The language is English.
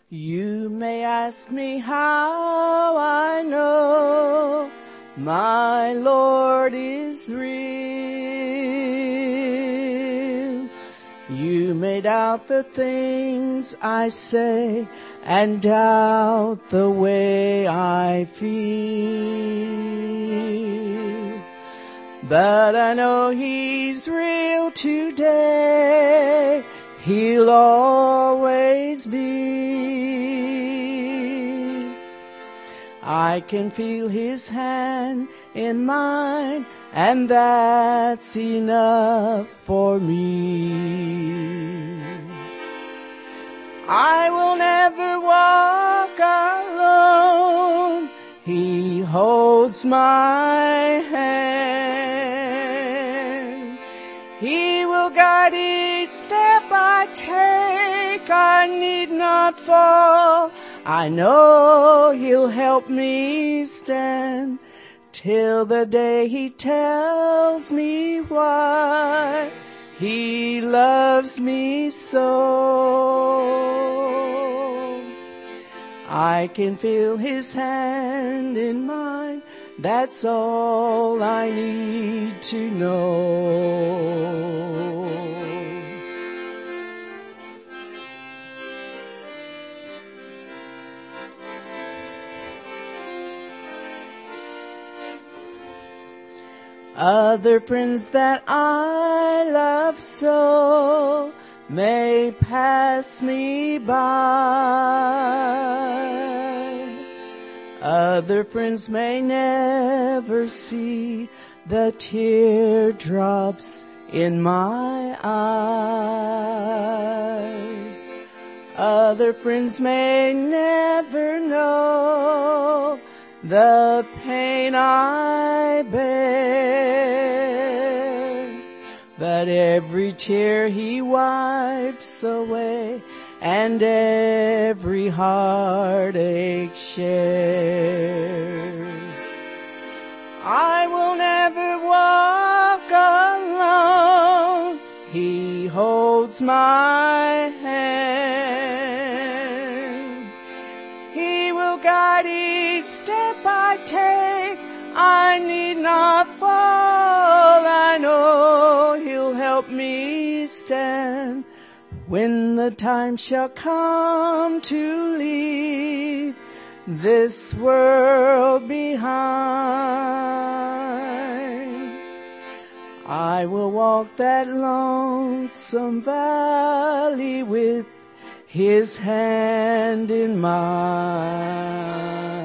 You may ask me how I know my Lord is real. You may doubt the things I say and doubt the way I feel. But I know He's real today. He'll always be. I can feel His hand in mine, and that's enough for me. I will never walk alone. He holds my hand. He will guide each step I take. I need not fall. I know He'll help me stand till the day He tells me why He loves me so. I can feel His hand in mine. That's all I need to know. Other friends that I love so may pass me by. Other friends may never see the teardrops in my eyes. Other friends may never know the pain I bear, but every tear He wipes away, and every heartache shares. I will never walk alone. He holds my hand. He will guide each step I take. I need not fall. I know He'll help me stand when the time shall come to leave this world behind. I will walk that lonesome valley with His hand in mine.